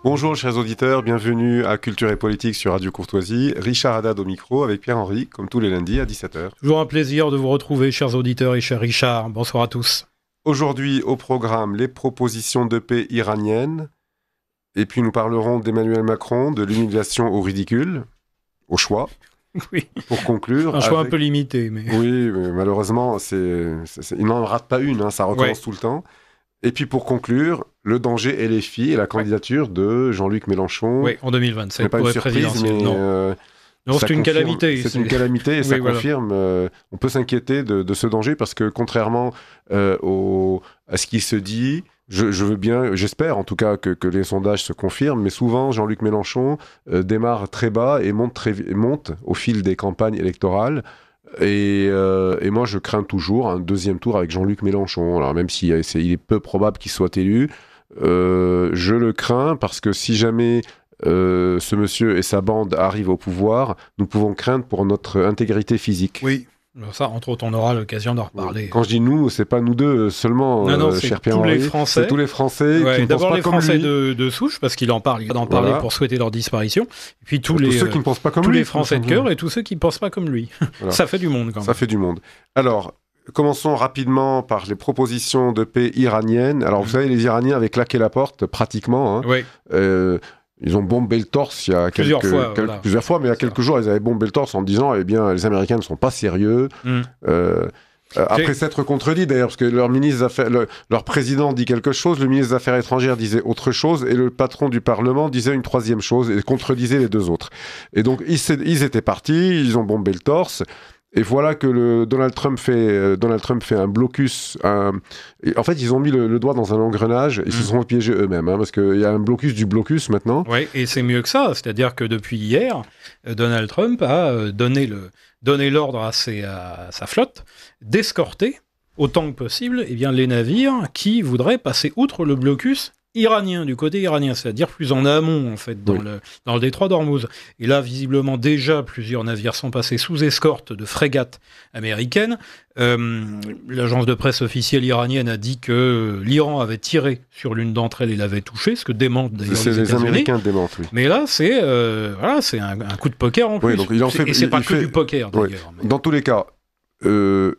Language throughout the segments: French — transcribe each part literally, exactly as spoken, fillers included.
Bonjour chers auditeurs, bienvenue à Culture et Politique sur Radio Courtoisie. Richard Haddad au micro avec Pierre-Henri, comme tous les lundis à dix-sept heures. Toujours un plaisir de vous retrouver chers auditeurs et cher Richard. Bonsoir à tous. Aujourd'hui au programme, les propositions de paix iraniennes. Et puis nous parlerons d'Emmanuel Macron, de l'humiliation au ridicule, au choix. Oui. Pour conclure. Un choix avec... un peu limité. Mais... Oui, mais malheureusement, c'est... C'est... C'est... il n'en rate pas une, hein, ça recommence ouais. tout le temps. Et puis pour conclure, le danger et les filles et la candidature ouais. de Jean-Luc Mélenchon. Oui, en deux mille vingt-sept. C'est pas une surprise, mais... Non, euh, non c'est une confirme... calamité. C'est, c'est une calamité et ça oui, confirme... Voilà. Euh, on peut s'inquiéter de, de ce danger parce que contrairement euh, au... à ce qui se dit... Je, je veux bien, j'espère en tout cas que, que les sondages se confirment, mais souvent Jean-Luc Mélenchon euh, démarre très bas et monte, très, monte au fil des campagnes électorales. Et, euh, et moi, je crains toujours un deuxième tour avec Jean-Luc Mélenchon. Alors même s'il si il est peu probable qu'il soit élu, euh, je le crains parce que si jamais euh, ce monsieur et sa bande arrivent au pouvoir, nous pouvons craindre pour notre intégrité physique. Oui. Ça, entre autres, on aura l'occasion d'en reparler. Quand je dis nous, c'est pas nous deux seulement, non, non, euh, c'est cher tous les Français. C'est tous les Français ouais, qui ne d'abord pensent pas les comme Français lui. de, de souche, parce qu'il en parle, il va en parler voilà. pour souhaiter leur disparition. Et puis tous, tous les, ceux qui ne pensent pas comme tous lui. les Français de cœur et tous ceux qui ne pensent pas comme lui. Voilà. Ça fait du monde, quand même. Ça fait du monde. Alors, commençons rapidement par les propositions de paix iraniennes. Alors, mmh. vous savez, les Iraniens avaient claqué la porte, pratiquement. Hein. Oui. Euh, Ils ont bombé le torse il y a plusieurs, quelques, fois, quelques, voilà. plusieurs fois, mais il y a quelques jours, ils avaient bombé le torse en disant eh bien, les Américains ne sont pas sérieux. Mm. Euh, euh, après s'être contredit d'ailleurs, parce que leur, ministre des Affaires, le, leur président dit quelque chose, le ministre des Affaires étrangères disait autre chose, et le patron du Parlement disait une troisième chose, et contredisait les deux autres. Et donc, ils, ils étaient partis, ils ont bombé le torse. Et voilà que le Donald Trump fait, euh, Donald Trump fait un blocus. Un... En fait, ils ont mis le, le doigt dans un engrenage. Ils mmh. se sont piégés eux-mêmes, hein, parce qu'il y a un blocus du blocus maintenant. Oui, et c'est mieux que ça. C'est-à-dire que depuis hier, Donald Trump a donné, le, donné l'ordre à, ses, à sa flotte d'escorter autant que possible eh bien, les navires qui voudraient passer outre le blocus iranien, du côté iranien, c'est-à-dire plus en amont, en fait, dans, oui. le, dans le détroit d'Ormuz. Et là, visiblement, déjà, plusieurs navires sont passés sous escorte de frégates américaines. Euh, l'agence de presse officielle iranienne a dit que l'Iran avait tiré sur l'une d'entre elles et l'avait touchée, ce que démentent d'ailleurs c'est les, les Américains démentent, oui. Mais là, c'est, euh, voilà, c'est un, un coup de poker en plus. Oui, donc il en fait, et c'est il, pas il que fait... du poker, d'ailleurs. Oui. Mais... Dans tous les cas, euh,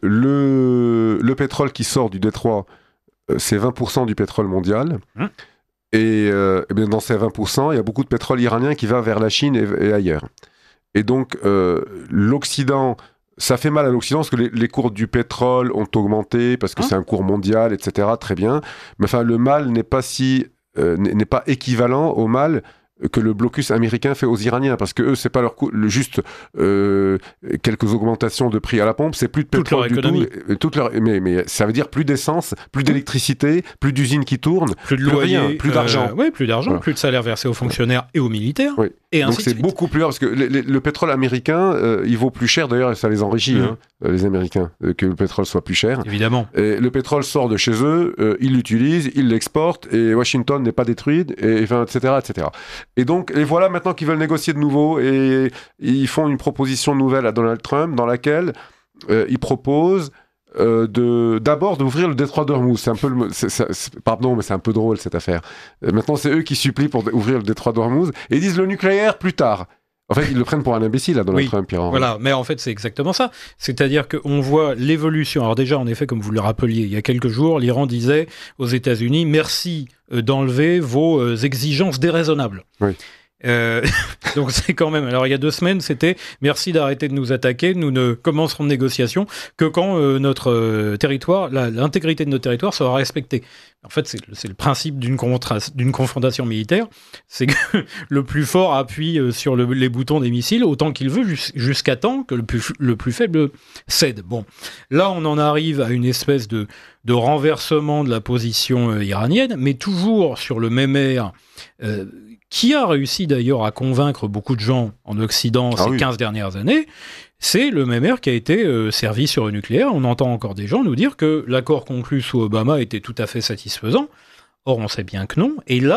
le, le pétrole qui sort du détroit, c'est vingt pour cent du pétrole mondial. Hum. Et, euh, et bien dans ces vingt pour cent, il y a beaucoup de pétrole iranien qui va vers la Chine et, et ailleurs. Et donc, euh, l'Occident, ça fait mal à l'Occident parce que les, les cours du pétrole ont augmenté, parce que hein? c'est un cours mondial, et cetera. Très bien. Mais enfin, le mal n'est pas, si, euh, n'est pas équivalent au mal que le blocus américain fait aux Iraniens, parce que eux, c'est pas leur coût, le juste euh, quelques augmentations de prix à la pompe, c'est plus de pétrole du tout, et, toute leur, mais, mais ça veut dire plus d'essence, plus d'électricité, plus d'usines qui tournent, plus de plus loyer, rien, plus d'argent. Euh, oui, plus d'argent, voilà. Plus de salaires versés aux fonctionnaires et aux militaires. Oui. Et donc ainsi c'est de beaucoup plus rare, parce que le, le, le pétrole américain, euh, il vaut plus cher d'ailleurs, et ça les enrichit, mmh. hein, les Américains, euh, que le pétrole soit plus cher. Évidemment. Et le pétrole sort de chez eux, euh, ils l'utilisent, ils l'exportent, et Washington n'est pas détruit, et, enfin, et cetera, et cetera. Et donc, et voilà maintenant qu'ils veulent négocier de nouveau, et ils font une proposition nouvelle à Donald Trump, dans laquelle euh, ils proposent Euh, de, d'abord d'ouvrir le détroit d'Ormuz. C'est un peu le, c'est, c'est, c'est, pardon, mais c'est un peu drôle cette affaire. Euh, maintenant, c'est eux qui supplient pour ouvrir le détroit d'Ormuz et ils disent le nucléaire plus tard. En fait, ils le prennent pour un imbécile, là, Donald oui, Trump. Pierre-Henri. Voilà, mais en fait, c'est exactement ça. C'est-à-dire qu'on voit l'évolution. Alors déjà, en effet, comme vous le rappeliez, il y a quelques jours, l'Iran disait aux États-Unis « Merci d'enlever vos exigences déraisonnables ». Oui. Euh, donc c'est quand même. Alors il y a deux semaines, c'était merci d'arrêter de nous attaquer. Nous ne commencerons de négociations que quand euh, notre euh, territoire, la, l'intégrité de notre territoire sera respectée. En fait, c'est, c'est le principe d'une, contra- d'une confrontation militaire, c'est que le plus fort appuie euh, sur le, les boutons des missiles autant qu'il veut jus- jusqu'à temps que le plus, le plus faible cède. Bon, là on en arrive à une espèce de, de renversement de la position euh, iranienne, mais toujours sur le même air. Euh, qui a réussi d'ailleurs à convaincre beaucoup de gens en Occident ah ces oui. quinze dernières années, c'est le même air qui a été euh, servi sur le nucléaire. On entend encore des gens nous dire que l'accord conclu sous Obama était tout à fait satisfaisant. Or, on sait bien que non. Et là,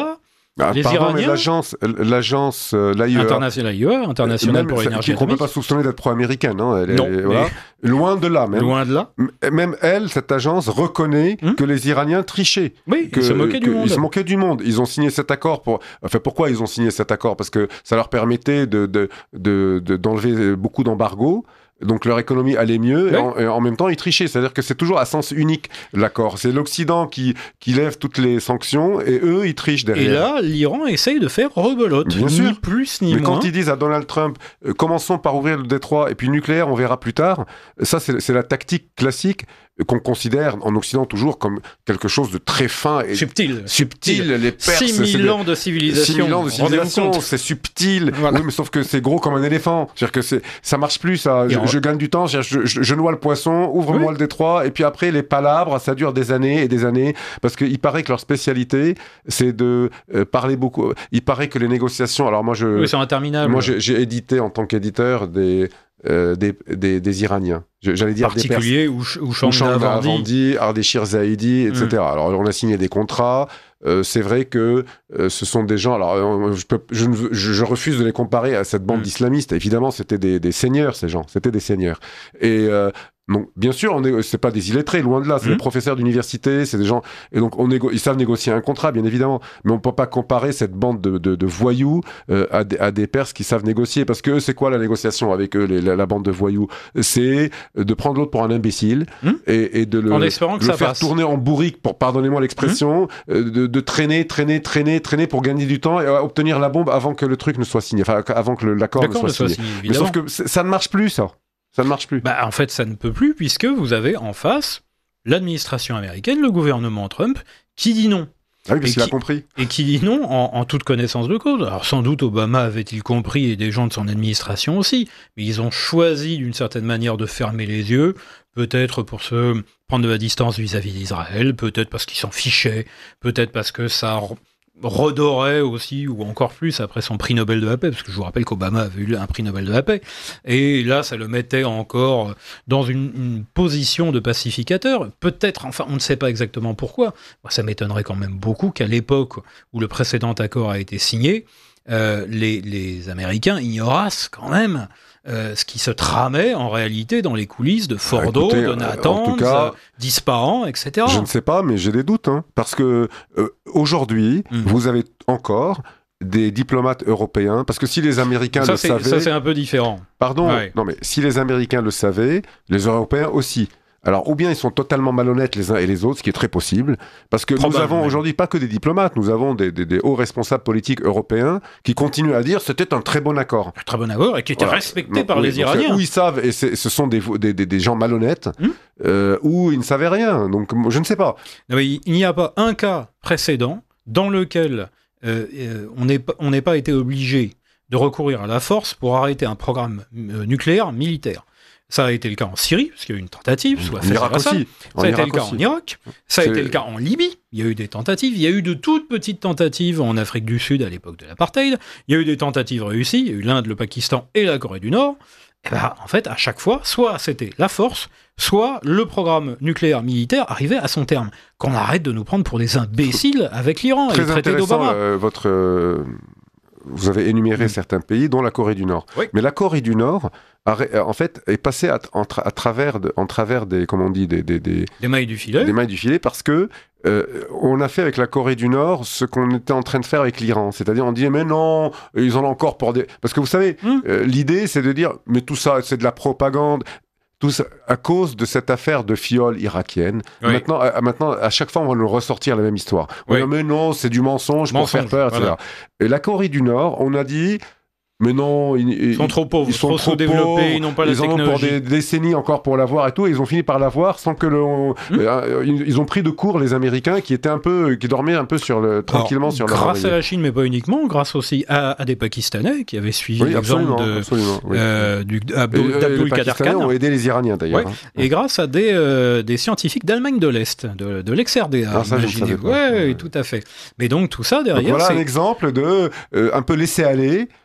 Ah, les pardon, Iraniens, mais l'agence, l'agence euh, l'A I E A, internationale, l'A I E A, internationale pour l'énergie qu'on ne peut atomique. pas soupçonner d'être pro-américaine. Hein, elle Non, est, voilà. Loin de là, même. Loin de là. M- Même elle, cette agence, reconnaît Hum. que les Iraniens trichaient. Oui, Que, ils se moquaient que- du monde. Ils se moquaient du monde. Ils ont signé cet accord pour. Enfin, pourquoi ils ont signé cet accord ? Parce que ça leur permettait de, de, de, de- d'enlever beaucoup d'embargos. Donc leur économie allait mieux, Oui. et, en, et en même temps ils trichaient. C'est-à-dire que c'est toujours à sens unique l'accord. C'est l'Occident qui, qui lève toutes les sanctions et eux ils trichent derrière. Et là, l'Iran essaye de faire rebelote. Bien ni sûr. plus ni Mais moins. quand ils disent à Donald Trump, euh, commençons par ouvrir le détroit et puis nucléaire, on verra plus tard, ça c'est, c'est la tactique classique qu'on considère en Occident toujours comme quelque chose de très fin et Subtil. subtil. Les Perses, six c'est mille des- ans de civilisation. six mille ans de Rendez-vous civilisation, compte. c'est subtil. Voilà. Oui, mais sauf que c'est gros comme un éléphant. C'est-à-dire que c'est, ça marche plus, ça. Et Je, en- je gagne du temps, je, je, je- je noie le poisson, ouvre-moi Oui. le détroit, et puis après, les palabres, ça dure des années et des années, parce qu'il paraît que leur spécialité, c'est de euh, parler beaucoup. Il paraît que les négociations, alors moi, je, Oui, c'est interminable. moi, j'ai, j'ai édité en tant qu'éditeur des, euh, des, des, des Iraniens. Je- J'allais dire des Perses. particulier ou, ch- ou Ou Chanda Chanda Avandi. Avandi, Ardeshir Zaidi, et cetera. Alors, on a signé des contrats. Euh, c'est vrai que euh, ce sont des gens. Alors, euh, je, peux, je, ne veux- je, je refuse de les comparer à cette bande Mm. d'islamistes. Évidemment, c'était des, des seigneurs, ces gens. C'était des seigneurs. Et euh, donc, bien sûr, on est, c'est pas des illettrés, loin de là. C'est Mm. des professeurs d'université, c'est des gens. Et donc, on négo- ils savent négocier un contrat, bien évidemment. Mais on peut pas comparer cette bande de, de, de voyous euh, à, des, à des Perses qui savent négocier. Parce que eux, c'est quoi la négociation avec eux, les, la, la bande de voyous ? C'est de prendre l'autre pour un imbécile Mm. et, et de le, En espérant que de le ça faire passe. tourner en bourrique, pour pardonnez-moi l'expression, euh, de, de traîner, traîner, traîner, traîner pour gagner du temps et euh, obtenir la bombe avant que le truc ne soit signé, enfin avant que le- l'accord ne D'accord, soit ne soit signé. signé, Mais évidemment. sauf que c- ça ne marche plus, ça. Ça ne marche plus. Bah, en fait, ça ne peut plus, puisque vous avez en face l'administration américaine, le gouvernement Trump, qui dit non. Ah oui, parce et qu'il a qui- compris. Et qui dit non en, en toute connaissance de cause. Alors sans doute Obama avait-il compris et des gens de son administration aussi, mais ils ont choisi d'une certaine manière de fermer les yeux, peut-être pour se prendre de la distance vis-à-vis d'Israël, peut-être parce qu'ils s'en fichaient, peut-être parce que ça r- redorait aussi, ou encore plus après son prix Nobel de la paix, parce que je vous rappelle qu'Obama avait eu un prix Nobel de la paix, et là ça le mettait encore dans une, une position de pacificateur, peut-être, enfin on ne sait pas exactement pourquoi. Moi, ça m'étonnerait quand même beaucoup qu'à l'époque où le précédent accord a été signé, euh, les, les Américains ignorassent quand même euh, ce qui se tramait en réalité dans les coulisses de Fordo, écoutez, de euh, en Natanz, tout cas, euh, d'Ispahan, et cetera. Je ne sais pas, mais j'ai des doutes. Hein, parce que euh, aujourd'hui, Mm. vous avez encore des diplomates européens, parce que si les Américains ça, le c'est, savaient... ça, c'est un peu différent. Pardon, Ouais. non mais si les Américains le savaient, les Européens aussi. Alors, ou bien ils sont totalement malhonnêtes les uns et les autres, ce qui est très possible, parce que nous Probablement. avons aujourd'hui pas que des diplomates, nous avons des, des- des hauts responsables politiques européens qui continuent à dire c'était un très bon accord. Très bon accord et qui était Voilà. respecté Non, par oui, les donc, Iraniens. Ou ils savent, et c'est- ce sont des, des, des- des gens malhonnêtes, Hmm. euh, ou ils ne savaient rien. Donc, moi, je ne sais pas. Non, mais il n'y a pas un cas précédent dans lequel euh, euh, on n'est pas- on n'ait pas été obligé de recourir à la force pour arrêter un programme euh, nucléaire militaire. Ça a été le cas en Syrie, parce qu'il y a eu une tentative, soit En Irak aussi. En Ça a été Irak le cas aussi. en Irak, ça a C'est- été le cas en Libye, il y a eu des tentatives, il y a eu de toutes petites tentatives en Afrique du Sud à l'époque de l'apartheid, il y a eu des tentatives réussies, il y a eu l'Inde, le Pakistan et la Corée du Nord. Et ben, en fait, à chaque fois, soit c'était la force, soit le programme nucléaire militaire arrivait à son terme. Qu'on arrête de nous prendre pour des imbéciles avec l'Iran et le Très traité intéressant, d'Obama. euh, votre... euh, vous avez énuméré Mm. certains pays, dont la Corée du Nord. Oui. Mais la Corée du Nord, a ré- en fait, est passée à, en tra- à travers, de- en travers des, comment on dit, des, des, des, Des mailles du filet. des mailles du filet, parce que euh, on a fait avec la Corée du Nord ce qu'on était en train de faire avec l'Iran. C'est-à-dire, on dit, mais non, ils en ont encore pour des... Parce que vous savez, Mm. euh, l'idée, c'est de dire, mais tout ça, c'est de la propagande. Tout ça, à cause de cette affaire de fiole irakienne. Oui. Maintenant, à, maintenant, à chaque fois, on va nous ressortir la même histoire. On Oui. va dire, mais non, c'est du mensonge, pour Mensonge, faire peur, et cetera. voilà. Et la Corée du Nord, on a dit, mais non, ils, Ils sont trop pauvres, ils sont trop trop sous-développés, pauvres, ils n'ont pas la ils en ont pour technologie. des décennies encore pour l'avoir et tout, et ils ont fini par l'avoir sans que le, on- Hmm. euh, ils, ils ont pris de court les Américains qui étaient un peu, qui dormaient un peu sur le, tranquillement Alors, sur leur grâce à oreiller. la Chine, mais pas uniquement, grâce aussi à, à des Pakistanais qui avaient suivi Oui, l'exemple absolument, de, absolument. Oui. euh, du, Et, Abdul, euh, d'Abdul les Kader Pakistanais Khan. ont aidé les Iraniens d'ailleurs. Ouais. hein. Et grâce à des, euh, des scientifiques d'Allemagne de l'Est, de, de l'ex-R D A, Ah, ça, je ne imaginez. savais pas. Ouais, Ouais. tout à fait. Mais donc tout ça Donc derrière, voilà un c'est exemple de euh, un peu laisser aller. soit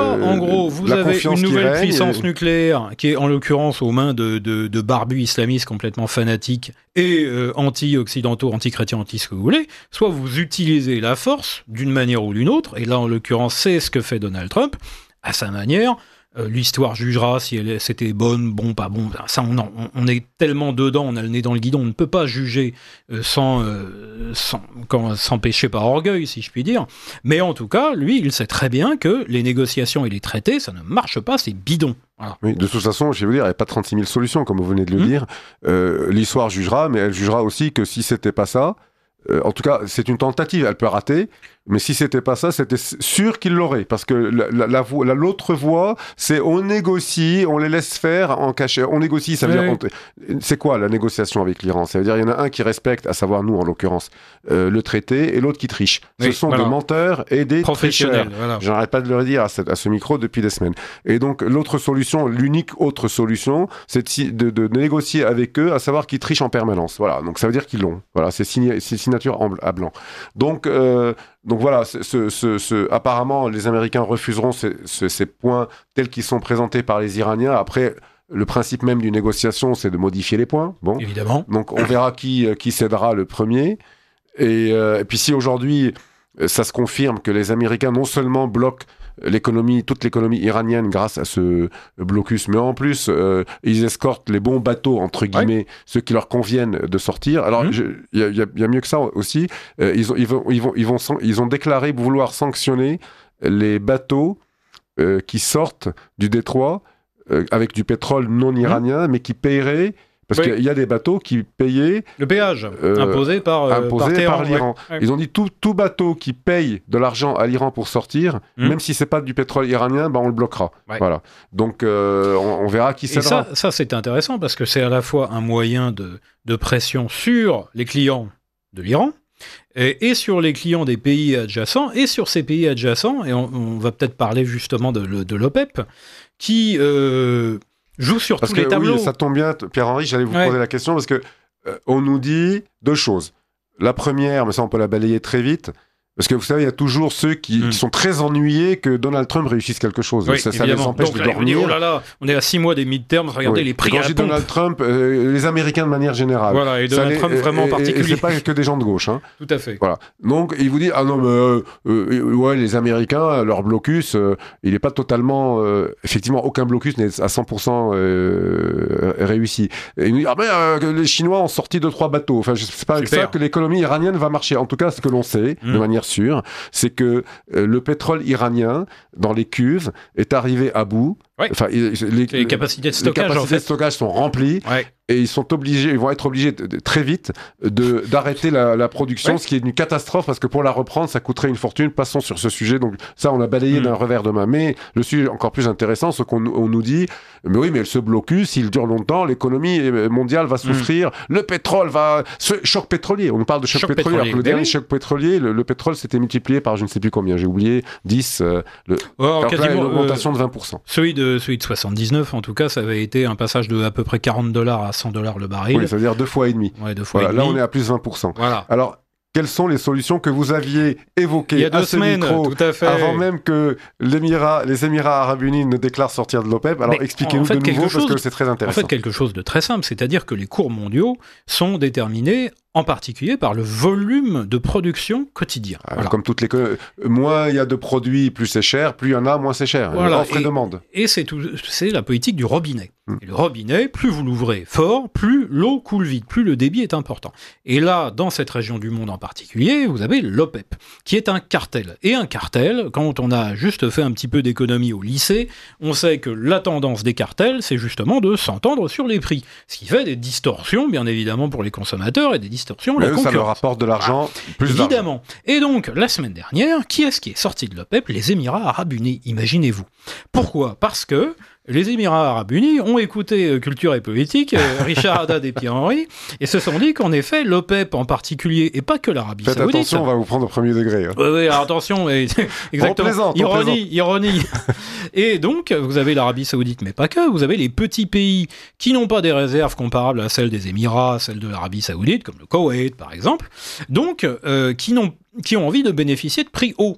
là, en gros, vous avez une nouvelle puissance et... nucléaire qui est en l'occurrence aux mains de, de, de barbus islamistes complètement fanatiques et euh, anti-occidentaux, anti-chrétiens, anti ce que vous voulez. Soit vous utilisez la force d'une manière ou d'une autre, et là en l'occurrence c'est ce que fait Donald Trump à sa manière. Euh, l'histoire jugera si elle, c'était bonne, bon, pas bon. Ça, on, on, on est tellement dedans, on a le nez dans le guidon, on ne peut pas juger euh, sans, euh, sans, quand, sans péché par orgueil, si je puis dire. Mais en tout cas, lui, il sait très bien que les négociations et les traités, ça ne marche pas, c'est bidon. Voilà. Oui, de toute façon, je vais vous dire, il n'y a pas trente-six mille solutions, comme vous venez de le mmh. dire. Euh, l'histoire jugera, mais elle jugera aussi que si c'était pas ça, euh, en tout cas, c'est une tentative, elle peut rater. Mais si c'était pas ça, c'était sûr qu'il l'aurait, parce que la, la, la, la, l'autre voie, c'est on négocie, on les laisse faire en cachet. On négocie, ça veut oui, dire... Oui. On, c'est quoi la négociation avec l'Iran ? Ça veut dire il y en a un qui respecte, à savoir nous en l'occurrence, euh, le traité, et l'autre qui triche. Oui, ce sont voilà. des menteurs et des tricheurs. Voilà. J'arrête pas de le dire à ce, à ce micro depuis des semaines. Et donc l'autre solution, l'unique autre solution, c'est de, de, de négocier avec eux, à savoir qu'ils trichent en permanence. Voilà, donc ça veut dire qu'ils l'ont. Voilà, c'est, signé, c'est signature en, à blanc. Donc... Euh, Donc voilà, ce, ce, ce, apparemment, les Américains refuseront ces, ces, ces points tels qu'ils sont présentés par les Iraniens. Après, le principe même d'une négociation, c'est de modifier les points. Bon. Évidemment. Donc on verra qui, qui cédera le premier. Et, euh, et puis si aujourd'hui, ça se confirme que les Américains non seulement bloquent l'économie, toute l'économie iranienne grâce à ce blocus, mais en plus, euh, ils escortent les bons bateaux, entre guillemets, ouais. ceux qui leur conviennent de sortir. Alors, il mmh. y, y, y a mieux que ça aussi. Euh, ils, ont, ils, vont, ils, vont, ils, vont, ils ont déclaré vouloir sanctionner les bateaux euh, qui sortent du détroit euh, avec du pétrole non iranien, mmh. mais qui paieraient... Parce oui. qu'il y a des bateaux qui payaient... Le péage, euh, imposé par, euh, imposé par, Téhéran, par l'Iran. Ouais. Ils ont dit tout, tout bateau qui paye de l'argent à l'Iran pour sortir, mmh. même si c'est pas du pétrole iranien, ben on le bloquera. Ouais. Voilà. Donc euh, on, on verra qui cédera. Et ça, ça c'est intéressant parce que c'est à la fois un moyen de, de pression sur les clients de l'Iran, et, et sur les clients des pays adjacents, et sur ces pays adjacents, et on, on va peut-être parler justement de, de l'OPEP, qui... Euh, joue sur parce tous que, les tableaux. Oui, ça tombe bien, Pierre-Henri, j'allais vous ouais. poser la question, parce que euh, on nous dit deux choses. La première, mais ça on peut la balayer très vite, parce que vous savez, il y a toujours ceux qui, mmh. qui sont très ennuyés que Donald Trump réussisse quelque chose. Oui, ça, ça les empêche donc, de là, dormir. Dit, oh là là, on est à six mois des midterms, regardez oui. les prix et quand à je dis pompe. Donald Trump, euh, les Américains de manière générale. Voilà, et Donald ça, Trump et, vraiment en particulier. Et, et c'est pas que des gens de gauche. Hein. Tout à fait. Voilà. Donc, il vous dit, ah non, mais euh, euh, ouais, les Américains, leur blocus, euh, il n'est pas totalement... Euh, effectivement, aucun blocus n'est à cent pour cent euh, réussi. Et il nous dit, ah ben, euh, les Chinois ont sorti deux, trois bateaux. Enfin, c'est pas avec ça que l'économie iranienne va marcher. En tout cas, ce que l'on sait, mmh. de manière sûre, c'est que euh, le pétrole iranien, dans les cuves, est arrivé à bout. Ouais. Enfin, les, les, les capacités de stockage, les capacités en fait. de stockage sont remplies. Ouais. Et ils sont obligés, ils vont être obligés de, de, très vite de, d'arrêter la, la production, ouais. ce qui est une catastrophe parce que pour la reprendre, ça coûterait une fortune. Passons sur ce sujet. Donc ça, on l'a balayé mmh. d'un revers de main. Mais le sujet encore plus intéressant, c'est qu'on on nous dit, mais oui, mais ce blocus, s'il dure longtemps, l'économie mondiale va souffrir. Mmh. Le pétrole va, ce choc pétrolier. On nous parle de choc, choc pétrolier. pétrolier. Le dernier oui. choc pétrolier, le, le pétrole s'était multiplié par je ne sais plus combien. J'ai oublié dix. Euh, le... oh, alors quasiment, là, une augmentation euh, de vingt pour cent. Celui de celui de soixante-dix-neuf, en tout cas, ça avait été un passage de à peu près quarante dollars à cent dollars le baril. Oui, ça veut dire deux fois et demi. Ouais, deux fois voilà, et demi. Là, on est à plus vingt pour cent. Voilà. Alors, quelles sont les solutions que vous aviez évoquées il y a deux à ce semaines, micro tout à fait. avant même que l'Émirat, les Émirats Arabes Unis ne déclarent sortir de l'OPEP? Alors, mais expliquez-nous en fait, de nouveau chose, parce que c'est très intéressant. En fait, quelque chose de très simple, c'est-à-dire que les cours mondiaux sont déterminés en particulier par le volume de production quotidien. Alors, voilà. Comme toutes les... Moins il y a de produits, plus c'est cher, plus il y en a, moins c'est cher. Voilà. Offre et, et demande. Et c'est, tout, c'est la politique du robinet. Hum. Et le robinet, plus vous l'ouvrez fort, plus l'eau coule vite, plus le débit est important. Et là, dans cette région du monde en particulier, vous avez l'OPEP, qui est un cartel. Et un cartel, quand on a juste fait un petit peu d'économie au lycée, on sait que la tendance des cartels, c'est justement de s'entendre sur les prix. Ce qui fait des distorsions, bien évidemment, pour les consommateurs et des distorsions à la concurrence. Ça leur apporte de l'argent, ah, plus évidemment. d'argent. Et donc, la semaine dernière, qui est-ce qui est sorti de l'OPEP? Les Émirats Arabes Unis, imaginez-vous. Pourquoi? Parce que les Émirats Arabes Unis ont écouté Culture et Politique, Richard Haddad et Pierre-Henri, et se sont dit qu'en effet, l'OPEP en particulier, et pas que l'Arabie Faites Saoudite... attention, on va vous prendre au premier degré. Hein. Oui, oui, alors attention, mais... exactement. On plaisante, ironie, on plaisante. ironie. Et donc, vous avez l'Arabie Saoudite, mais pas que, vous avez les petits pays qui n'ont pas des réserves comparables à celles des Émirats, celles de l'Arabie Saoudite, comme le Koweït, par exemple, donc, euh, qui, n'ont, qui ont envie de bénéficier de prix hauts.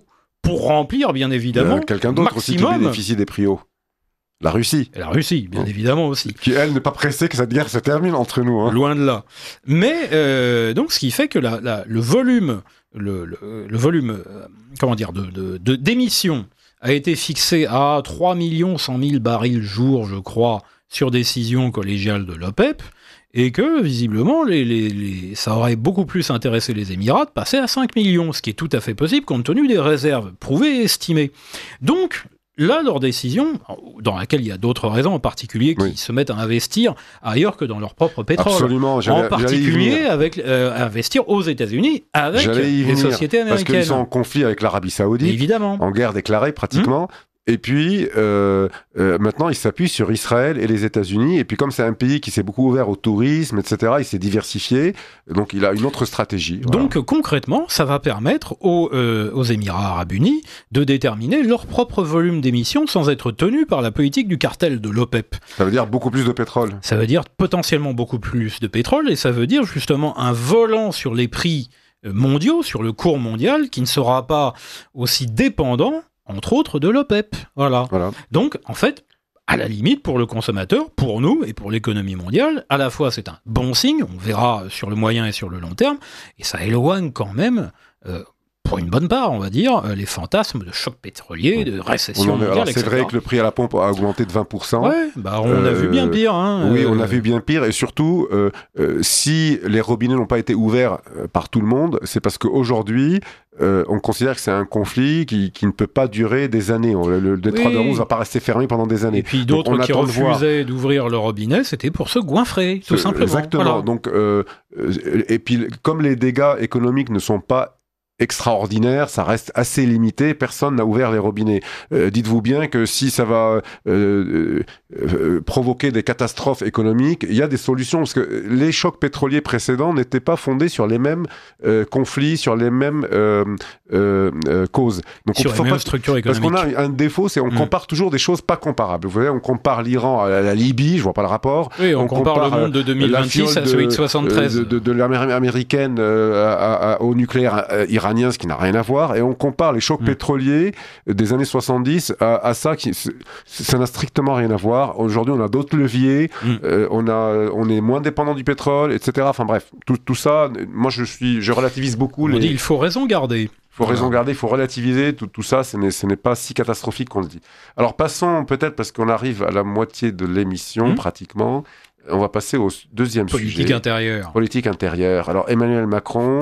pour remplir, bien évidemment, quelqu'un d'autre maximum. aussi qui bénéficie des prix hauts. La Russie. La Russie, bien oh. évidemment aussi. Qui, elle, n'est pas pressée que cette guerre se termine entre nous. Hein. Loin de là. Mais, euh, donc, ce qui fait que la, la, le volume, le, le, le volume, euh, comment dire, de, de, de, d'émissions a été fixé à trois millions cent mille barils jour, je crois, sur décision collégiale de l'OPEP, et que, visiblement, les, les, les, ça aurait beaucoup plus intéressé les Émirats de passer à cinq millions, ce qui est tout à fait possible compte tenu des réserves prouvées et estimées. Donc, là, leur décision, dans laquelle il y a d'autres raisons en particulier qui oui. se mettent à investir ailleurs que dans leur propre pétrole. Absolument. En particulier, avec euh, investir aux États-Unis avec les sociétés américaines. Parce qu'ils sont en conflit avec l'Arabie Saoudite. Évidemment. En guerre déclarée pratiquement. Mmh. Et puis, euh, euh, maintenant, il s'appuie sur Israël et les États-Unis. Et puis, comme c'est un pays qui s'est beaucoup ouvert au tourisme, et cetera, il s'est diversifié. Donc, il a une autre stratégie. Voilà. Donc, concrètement, ça va permettre aux, euh, aux Émirats arabes unis de déterminer leur propre volume d'émissions sans être tenus par la politique du cartel de l'OPEP. Ça veut dire beaucoup plus de pétrole. Ça veut dire potentiellement beaucoup plus de pétrole. Et ça veut dire justement un volant sur les prix mondiaux, sur le cours mondial, qui ne sera pas aussi dépendant entre autres de l'OPEP. Voilà. voilà. Donc, en fait, à la limite, pour le consommateur, pour nous et pour l'économie mondiale, à la fois c'est un bon signe, on verra sur le moyen et sur le long terme, et ça éloigne quand même, euh, pour une bonne part, on va dire, les fantasmes de choc pétrolier, de récession mondiale, alors, c'est et cetera. C'est vrai que le prix à la pompe a augmenté de vingt pour cent. Ouais, bah on euh, a vu bien pire. Hein, oui, euh... on a vu bien pire. Et surtout, euh, euh, si les robinets n'ont pas été ouverts par tout le monde, c'est parce qu'aujourd'hui, euh, on considère que c'est un conflit qui, qui ne peut pas durer des années. Le, le détroit oui. d'Ormuz ne va pas rester fermé pendant des années. Et puis d'autres qui refusaient d'ouvrir le robinet, c'était pour se goinfrer, tout simplement. Exactement. Voilà. Donc, euh, et puis, comme les dégâts économiques ne sont pas extraordinaire, ça reste assez limité, personne n'a ouvert les robinets. Euh, dites-vous bien que si ça va euh, euh, provoquer des catastrophes économiques, il y a des solutions, parce que les chocs pétroliers précédents n'étaient pas fondés sur les mêmes euh, conflits, sur les mêmes euh, euh, euh, causes. Donc, sur on, les faut mêmes pas, structures économiques. Parce qu'on a un défaut, c'est on mmh. compare toujours des choses pas comparables. Vous voyez, on compare l'Iran à la Libye, je vois pas le rapport. Oui, on, on compare, compare le monde de deux mille vingt-six à celui de soixante-treize. De, de, de l'armée américaine euh, à, à, au nucléaire euh, iranien, ce qui n'a rien à voir, et on compare les chocs mmh. pétroliers des années soixante-dix à, à ça, qui, ça n'a strictement rien à voir. Aujourd'hui, on a d'autres leviers, mmh. euh, on, a, on est moins dépendant du pétrole, et cetera. Enfin bref, tout, tout ça, moi je, suis, je relativise beaucoup. On les... dit il faut raison garder. Il faut voilà. raison garder, il faut relativiser, tout, tout ça, ce n'est, ce n'est pas si catastrophique qu'on le dit. Alors passons peut-être, parce qu'on arrive à la moitié de l'émission, mmh. pratiquement, on va passer au deuxième Politique sujet. Politique intérieure. Politique intérieure. Alors Emmanuel Macron...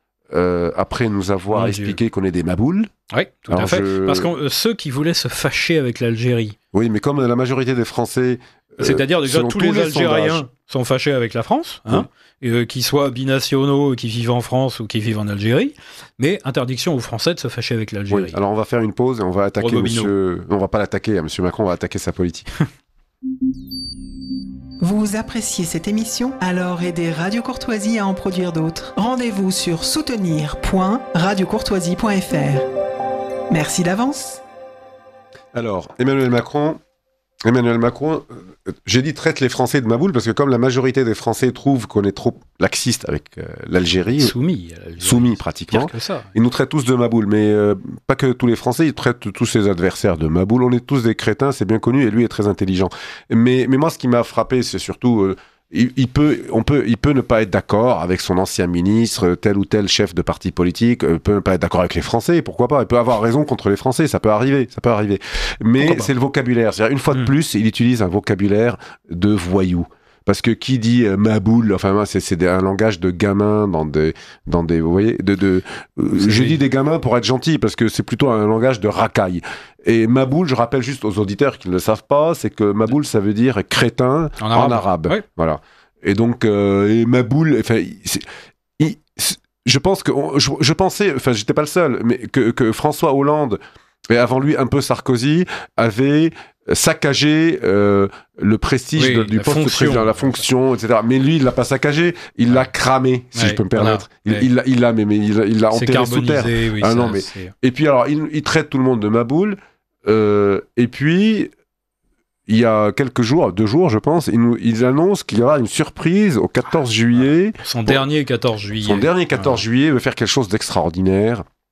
Euh, après nous avoir Mon expliqué Dieu. qu'on est des maboules. Oui, tout Alors à fait. Je... Parce que euh, ceux qui voulaient se fâcher avec l'Algérie. Oui, mais comme la majorité des Français... Euh, C'est-à-dire déjà tous les, les Algériens sondages. sont fâchés avec la France, hein, oui. et, euh, qu'ils soient binationaux, qui vivent en France ou qui vivent en Algérie, mais interdiction aux Français de se fâcher avec l'Algérie. Oui. Alors on va faire une pause et on va attaquer monsieur... On va pas l'attaquer, hein, monsieur Macron, on va attaquer sa politique. Vous appréciez cette émission? Alors aidez Radio Courtoisie à en produire d'autres. Rendez-vous sur soutenir point radio courtoisie point f r. Merci d'avance. Alors, Emmanuel Macron... Emmanuel Macron, euh, j'ai dit traite les Français de maboules parce que comme la majorité des Français trouvent qu'on est trop laxiste avec euh, l'Algérie, soumis, à l'Algérie, soumis pratiquement, que ça. Ils nous traitent tous de maboules, mais euh, pas que tous les Français, ils traitent tous ses adversaires de maboules. On est tous des crétins, c'est bien connu, et lui est très intelligent. Mais, mais moi, ce qui m'a frappé, c'est surtout... Euh, Il, il, peut, on peut, il peut ne pas être d'accord avec son ancien ministre, tel ou tel chef de parti politique, euh, peut ne pas être d'accord avec les Français, pourquoi pas, il peut avoir raison contre les Français, ça peut arriver, ça peut arriver. Mais c'est le vocabulaire, c'est-à-dire une fois mmh. de plus, il utilise un vocabulaire de voyou. Parce que qui dit euh, maboule, enfin c'est, c'est un langage de gamin dans des, dans des, vous voyez, de, de. Euh, je dis des gamins pour être gentil parce que c'est plutôt un langage de racaille. Et maboule, je rappelle juste aux auditeurs qui ne le savent pas, c'est que maboule ça veut dire crétin en arabe. En arabe. Oui. Voilà. Et donc euh, et maboule, enfin, c'est, il, c'est, je pense que on, je, je pensais, enfin j'étais pas le seul, mais que, que François Hollande et avant lui un peu Sarkozy avaient saccagé euh, le prestige oui, de, du poste fonction. président, la fonction, et cetera. Mais lui, il l'a pas saccagé, il l'a cramé, si ouais, je peux me permettre. Voilà, il, ouais. il, il l'a, mais, mais il, il l'a enterré sous terre. Oui, ah ça, non, mais c'est... Et puis alors, il, il traite tout le monde de maboule. Euh, et puis, il y a quelques jours, deux jours, je pense, il, nous, il annonce qu'il y aura une surprise au quatorze juillet. Son bon, dernier quatorze juillet. Son dernier quatorze juillet, il veut faire quelque chose d'extraordinaire.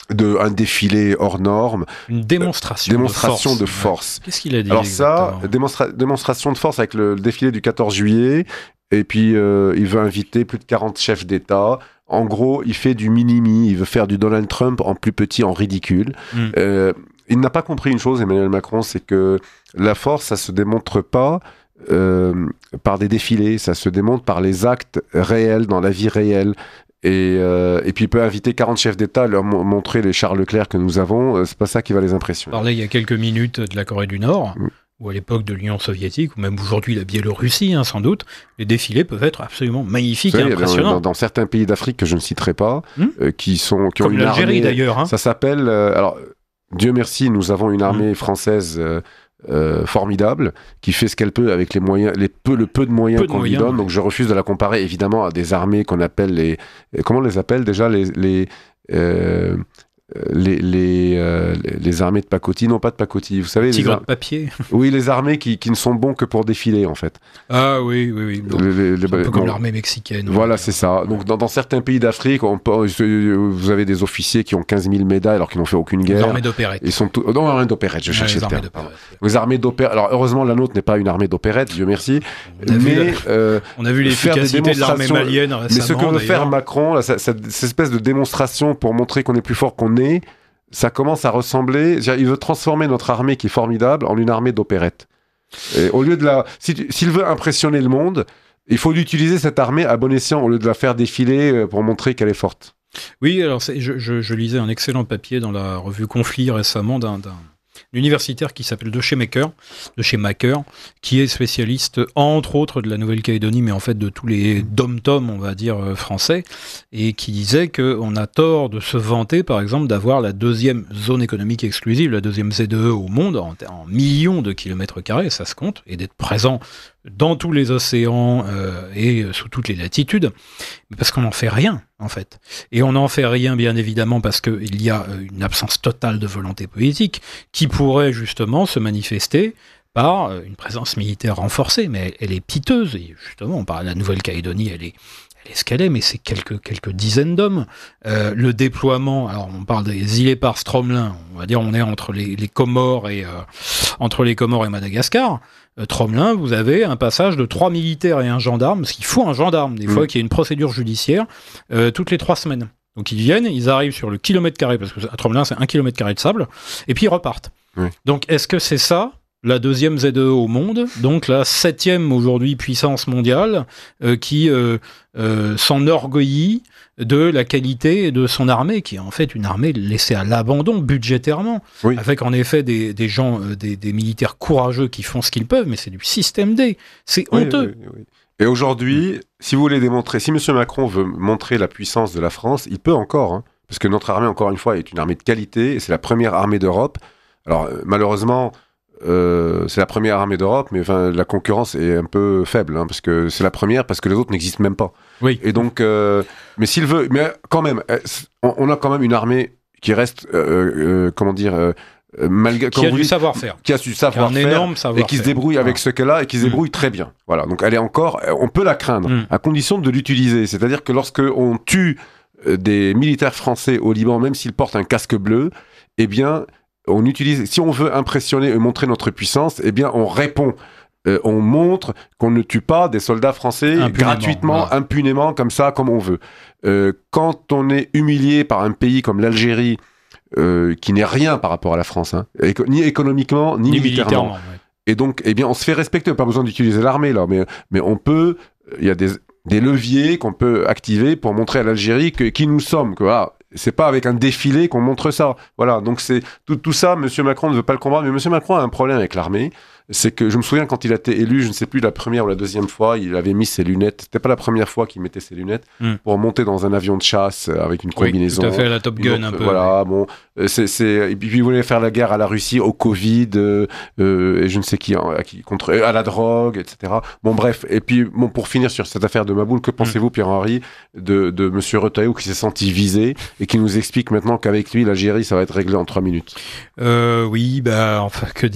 de un défilé hors norme. Une démonstration, démonstration de force. de force. Ouais. Qu'est-ce qu'il a dit Alors exactement ? ça, démonstra- démonstration de force avec le, le défilé du quatorze juillet, et puis euh, il veut inviter plus de quarante chefs d'État. En gros, il fait du mini-mi, il veut faire du Donald Trump en plus petit, en ridicule. Mm. Euh, il n'a pas compris une chose, Emmanuel Macron, c'est que la force, ça se démontre pas euh, par des défilés, ça se démontre par les actes réels, dans la vie réelle. Et, euh, et puis il peut inviter quarante chefs d'État, leur m- montrer les Charles Leclerc que nous avons, euh, c'est pas ça qui va les impressionner. On parlait il y a quelques minutes de la Corée du Nord, mm. ou à l'époque de l'Union soviétique, ou même aujourd'hui la Biélorussie, hein, sans doute, les défilés peuvent être absolument magnifiques et impressionnants. Dans, dans certains pays d'Afrique que je ne citerai pas, mm. euh, qui, sont, qui ont Comme une l'Algérie armée, d'ailleurs. Hein. Ça s'appelle... Euh, alors, Dieu merci, nous avons une armée mm. française... Euh, Euh, formidable, qui fait ce qu'elle peut avec les moyens, les peu, le peu de moyens peu qu'on de lui moyens, donne. Ouais. Donc je refuse de la comparer évidemment à des armées qu'on appelle les, comment on les appelle déjà les les euh, les les, euh, les armées de pacotille, non pas de pacotille, vous savez, tigre les ar- de papier. Oui, les armées qui, qui ne sont bons que pour défiler en fait. Ah oui oui oui. Donc, les, les, les, un peu bon, comme l'armée mexicaine. Voilà, c'est ça. Donc dans, dans certains pays d'Afrique, on peut, vous avez des officiers qui ont quinze mille médailles alors qu'ils n'ont fait aucune guerre. Les armées d'opérette. Ils sont tout... non, armées d'opérette. Je cherchais ouais, le terme. Les armées d'opérette. Alors heureusement, la nôtre n'est pas une armée d'opérette, Dieu merci. On a mais vu, euh, on a vu l'efficacité de l'armée malienne récemment. Mais ce que veut d'ailleurs. faire Macron, là, cette, cette espèce de démonstration pour montrer qu'on est plus fort qu'on est. Ça commence à ressembler... Il veut transformer notre armée, qui est formidable, en une armée d'opérette. Et au lieu de la... S'il veut impressionner le monde, il faut utiliser cette armée à bon escient, au lieu de la faire défiler pour montrer qu'elle est forte. Oui, alors c'est, je, je, je lisais un excellent papier dans la revue Conflit récemment d'un... d'un... universitaire qui s'appelle de chez Maker, de chez Maker, qui est spécialiste entre autres de la Nouvelle-Calédonie, mais en fait de tous les dom-tom, on va dire, français, et qui disait qu'on a tort de se vanter, par exemple, d'avoir la deuxième zone économique exclusive, la deuxième Z E E au monde, en, en millions de kilomètres carrés, ça se compte, et d'être présent dans tous les océans euh, et sous toutes les latitudes, parce qu'on n'en fait rien, en fait. Et on n'en fait rien, bien évidemment, parce qu'il y a une absence totale de volonté politique qui pourrait justement se manifester par une présence militaire renforcée, mais elle est piteuse, et justement, on parle de la Nouvelle-Calédonie, elle est, elle est ce qu'elle est, mais c'est quelques, quelques dizaines d'hommes. Euh, le déploiement, alors on parle des îles Épars, Tromelin, on va dire on est entre les, les Comores et, euh, entre les Comores et Madagascar. Euh, Tromelin, vous avez un passage de trois militaires et un gendarme, parce qu'il faut un gendarme, des mmh. fois qu'il y a une procédure judiciaire, euh, toutes les trois semaines. Donc ils viennent, ils arrivent sur le kilomètre carré, parce que à Tromelin c'est un kilomètre carré de sable, et puis ils repartent. Mmh. Donc est-ce que c'est ça la deuxième Z E E au monde, donc la septième aujourd'hui puissance mondiale, euh, qui euh, euh, s'enorgueillit de la qualité de son armée, qui est en fait une armée laissée à l'abandon budgétairement, oui. avec en effet des, des gens, euh, des, des militaires courageux qui font ce qu'ils peuvent, mais c'est du système D, c'est oui, honteux. Oui, oui, oui. Et aujourd'hui, si vous voulez démontrer, si M. Macron veut montrer la puissance de la France, il peut encore, hein, parce que notre armée, encore une fois, est une armée de qualité, et c'est la première armée d'Europe. Alors euh, malheureusement, Euh, c'est la première armée d'Europe, mais enfin, la concurrence est un peu faible, hein, parce que c'est la première, parce que les autres n'existent même pas. Oui. Et donc, euh, mais s'il veut, mais quand même, on, on a quand même une armée qui reste, euh, euh, comment dire, euh, malgré, qui a du savoir-faire, qui a du savoir-faire, savoir et qui se débrouille voilà. avec ce qu'elle a et qui se débrouille mmh. très bien. Voilà. Donc, elle est encore, on peut la craindre, mmh. à condition de l'utiliser. C'est-à-dire que lorsque on tue des militaires français au Liban, même s'ils portent un casque bleu, eh bien on utilise, si on veut impressionner et montrer notre puissance, eh bien, on répond. Euh, on montre qu'on ne tue pas des soldats français impunément, gratuitement, voilà. impunément, comme ça, comme on veut. Euh, quand on est humilié par un pays comme l'Algérie, euh, qui n'est rien par rapport à la France, hein, éco- ni économiquement, ni, ni militairement, militairement ouais. et donc, eh bien, on se fait respecter. Pas besoin d'utiliser l'armée, là, mais, mais on peut, il y a des, des leviers qu'on peut activer pour montrer à l'Algérie que, qui nous sommes, que, ah, c'est pas avec un défilé qu'on montre ça. Voilà, donc c'est tout, tout ça, M. Macron ne veut pas le combattre, mais M. Macron a un problème avec l'armée. C'est que je me souviens quand il a été élu, je ne sais plus la première ou la deuxième fois, il avait mis ses lunettes. C'était pas la première fois qu'il mettait ses lunettes mm. pour monter dans un avion de chasse avec une combinaison. Oui, tout à fait, à la Top Gun donc, un peu. Voilà, bon, c'est, c'est, et puis il voulait faire la guerre à la Russie, au Covid, euh, euh, et je ne sais qui, à qui contre, à la drogue, et cetera. Bon, bref. Et puis, bon, pour finir sur cette affaire de Maboul, que pensez-vous, mm. Pierre-Henri, de, de M. Retailleau qui s'est senti visé et qui nous explique maintenant qu'avec lui, l'Algérie, ça va être réglé en trois minutes. Euh, oui, bah, enfin, que dire?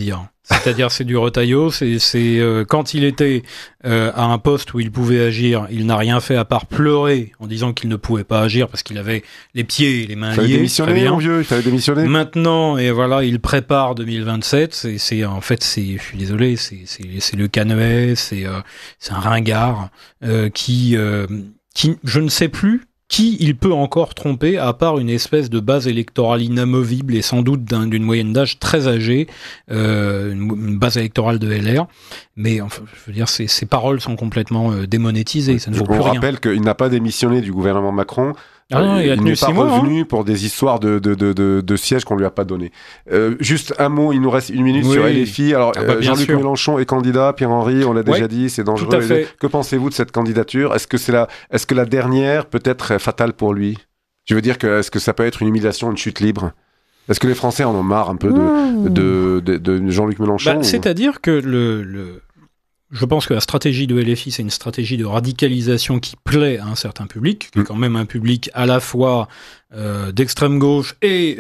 C'est-à-dire, c'est du retaillot. C'est, c'est euh, quand il était euh, à un poste où il pouvait agir, il n'a rien fait à part pleurer en disant qu'il ne pouvait pas agir parce qu'il avait les pieds et les mains liés. Il fallait démissionner, mon vieux. Il fallait démissionner. Maintenant, et voilà, il prépare deux mille vingt-sept. C'est, c'est en fait, c'est, je suis désolé, c'est, c'est, c'est le Canuet, c'est, euh, c'est un ringard euh, qui, euh, qui, je ne sais plus. Qui il peut encore tromper, à part une espèce de base électorale inamovible et sans doute d'un, d'une moyenne d'âge très âgée, euh, une, une base électorale de L R. Mais enfin, je veux dire, ces, ces paroles sont complètement euh, démonétisées, ça ne vaut plus rien. On rappelle qu'il n'a pas démissionné du gouvernement Macron. Ah non, il, il a tenu n'est pas mois, revenu hein. pour des histoires de, de, de, de, de sièges qu'on lui a pas donné. Euh, juste un mot, il nous reste une minute oui. sur L F I. Alors, ah bah, euh, Jean-Luc sûr. Mélenchon est candidat, Pierre-Henri, on l'a déjà ouais, dit, c'est dangereux. Tout à fait. Que pensez-vous de cette candidature ? Est-ce que c'est la, est-ce que la dernière peut être fatale pour lui ? Tu veux dire que est-ce que ça peut être une humiliation, une chute libre ? Est-ce que les Français en ont marre un peu de, mmh. de, de, de, de Jean-Luc Mélenchon ? bah, ou... C'est-à-dire que le, le... je pense que la stratégie de L F I, c'est une stratégie de radicalisation qui plaît à un certain public, qui est quand même un public à la fois euh, d'extrême gauche et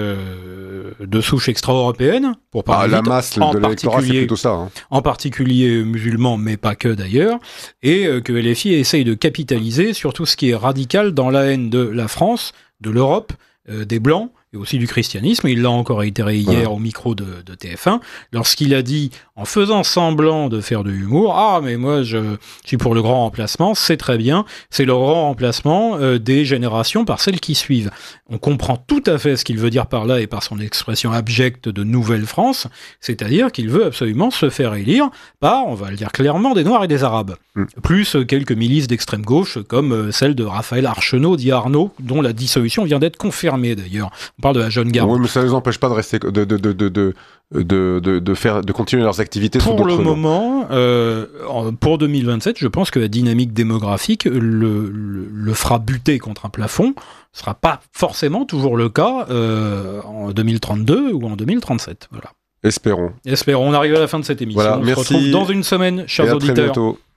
euh, de souche extra-européenne, pour parler ah, vite. La masse de l'électorat, c'est plutôt ça. Hein. En particulier musulmans, mais pas que d'ailleurs, et euh, que L F I essaye de capitaliser sur tout ce qui est radical dans la haine de la France, de l'Europe, euh, des Blancs, et aussi du christianisme. Il l'a encore réitéré hier voilà. au micro de, de T F un, lorsqu'il a dit, en faisant semblant de faire de l'humour, « Ah, mais moi, je suis pour le grand remplacement, c'est très bien, c'est le grand remplacement euh, des générations par celles qui suivent. » On comprend tout à fait ce qu'il veut dire par là et par son expression abjecte de Nouvelle-France, c'est-à-dire qu'il veut absolument se faire élire par, on va le dire clairement, des Noirs et des Arabes. Mm. Plus euh, quelques milices d'extrême gauche, comme euh, celle de Raphaël Archenot, dit Arnaud, dont la dissolution vient d'être confirmée d'ailleurs. On parle de la jeune garde. Oui, mais ça ne les empêche pas de rester, de, de, de, de, de, de, de, de faire, de continuer leurs activités. Pour sous le noms. moment, euh, pour deux mille vingt-sept, je pense que la dynamique démographique le, le, le fera buter contre un plafond. Ce ne sera pas forcément toujours le cas euh, en deux mille trente-deux ou en deux mille trente-sept. Voilà. Espérons. Espérons. On arrive à la fin de cette émission. Voilà, on merci. se retrouve dans une semaine, chers et à auditeurs. Très bientôt.